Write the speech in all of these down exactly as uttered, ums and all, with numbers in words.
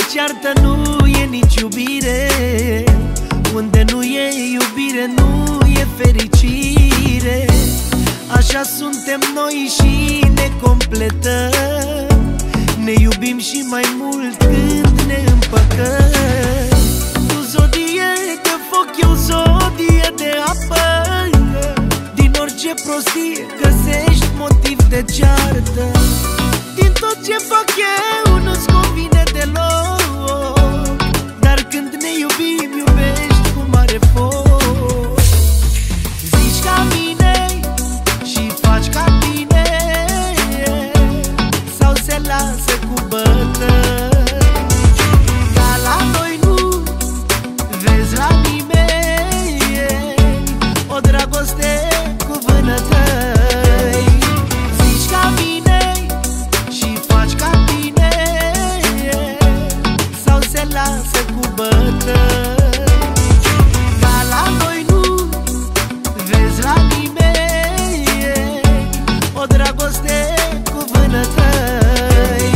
ceartă nu e nici iubire. Unde nu e iubire nu e fericire. Așa suntem noi și ne completăm. Ne iubim și mai mult când ne împăcăm. Tu zodie de foc, eu zodie de apă. Din orice prostie găsești motiv de ceartă. Din tot ce fac eu nu-ți convine deloc. Dar când ne iubim, iubești cu mare foc. Zici ca mine și faci ca tine, sau se lasă cu bătăi. Ca la noi nu vezi la nimeni o dragoste cu vânătăi. Zici ca mine și faci ca tine, sau se lasă cu bătăi. Ca la noi nu vezi la nimeni o dragoste cu vânătăi.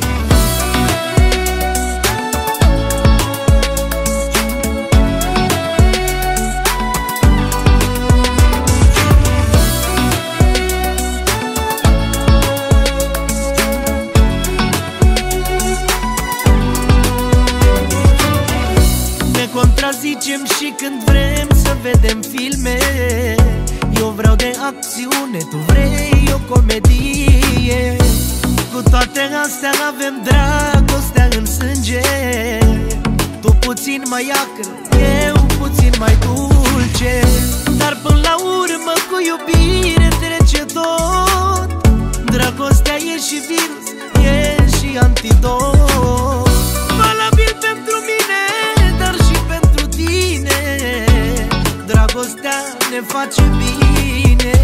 Contrazicem și când vrem să vedem filme. Eu vreau de acțiune, tu vrei o comedie. Cu toate astea avem dragostea în sânge. Tu puțin mai acră, eu puțin mai dulce. Dar până la urmă cu iubire trece tot. Dragostea e și virus, e și antidot. Valabil pentru mine, dar și pentru tine. Dragostea ne face bine.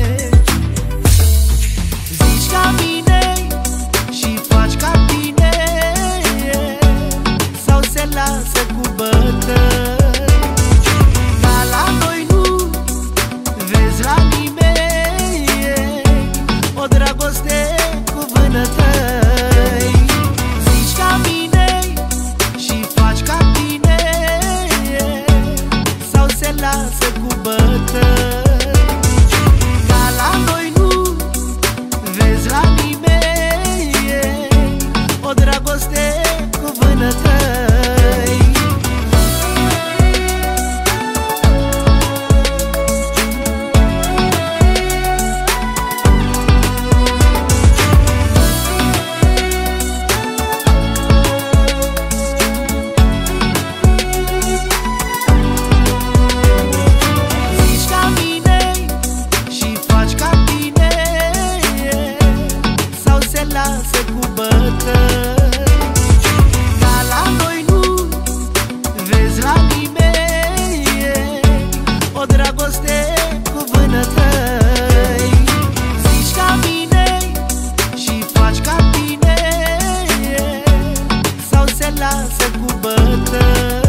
Zici ca mine și faci ca tine, sau se lasă cu bătăi. Ca la noi nu vezi la nimeni o dragoste cu vânătăi. Zici ca mine și faci ca tine, sau se lasă cu bătăi. Ca la noi nu vezi la nimeni o dragoste cu vânătăi. Lasă cu bătăi. Ca la noi nu vezi la nimeni o dragoste cu vânătăi. Zici ca mine și faci ca tine, sau se lasă cu bătăi.